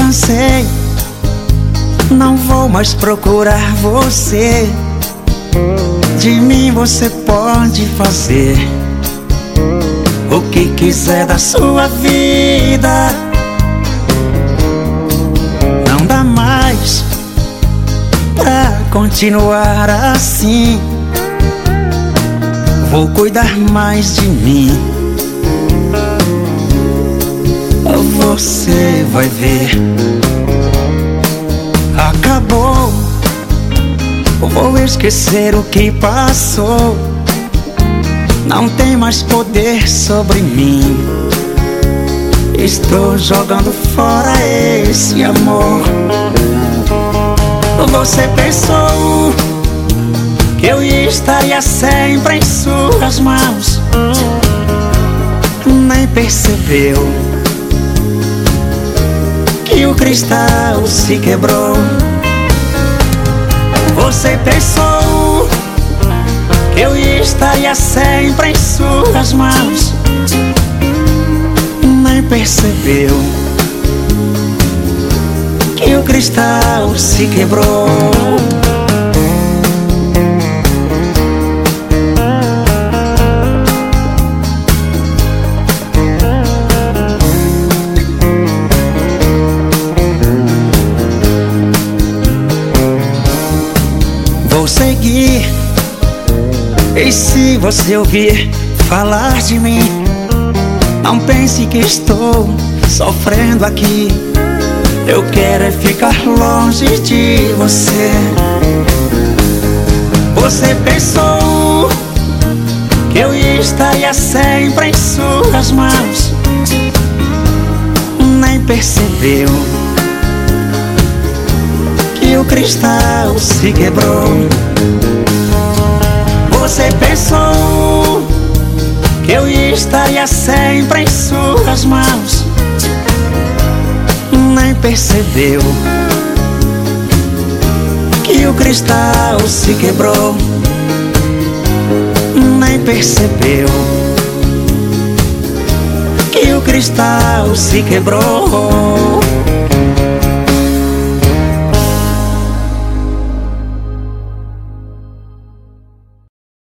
cansei, não vou mais procurar você. De mim você pode fazer o que quiser da sua vida. Não dá mais pra continuar assim. Vou cuidar mais de mim. Você vai ver, acabou. Vou esquecer o que passou. Não tem mais poder sobre mim. Estou jogando fora esse amor. Você pensou que eu estaria sempre em suas mãos. Nem percebeu que o cristal se quebrou. Você pensou que eu estaria sempre em suas mãos. Nem percebeu que o cristal se quebrou. Vou seguir, e se você ouvir falar de mim, não pense que estou sofrendo aqui. Eu quero é ficar longe de você. Você pensou que eu estaria sempre em suas mãos. Nem percebeu que o cristal se quebrou. Você pensou que eu estaria sempre em suas mãos. Nem percebeu que o cristal se quebrou. Nem percebeu que o cristal se quebrou.